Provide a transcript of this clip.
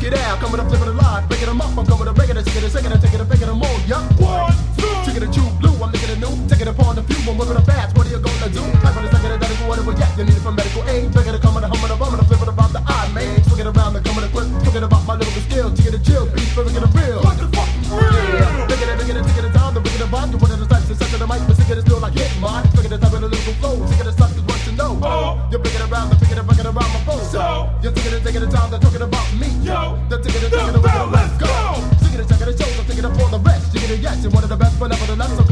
it out, coming up, living alive, breaking them up, I'm coming to breaking it, taking it, taking it, taking it, breaking them all, yup. 1, 2, taking it too blue, I'm making it new, taking it upon the few, I'm whipping it fast, what are you gonna do? Type of the second, that is whatever, yeah, you need it for medical aid, breaking it, coming to humming it, bumming it, flipping around the eye, man, swinging around the coming to quit, talking about my little skill, to get a chill, beats, breaking it real. What the fuck? Yeah, taking it, taking it down, the breaking it vibe, to one of the types, the second of the mic, but singing it still like hit mine, breaking it, type of the lyrical flow, singing it, suck is what you know. You're breaking it around, the picking it, breaking it around my phone. So, you're taking it down, they're talking about me. Yo, they're taking it, let's go. Singing it, checking it, shows, I'm taking it for the rest. You get it, yes, you're one of the best, but nevertheless,